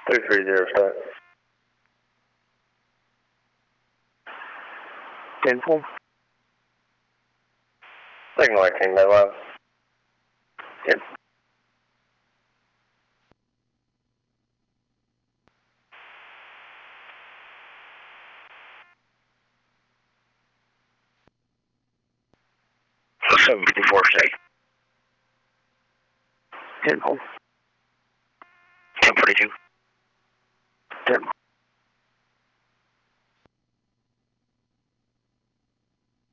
330 set. 10-4. Second light, King 9 Yep. So 754, stay. 10-4. 1042. 10-4.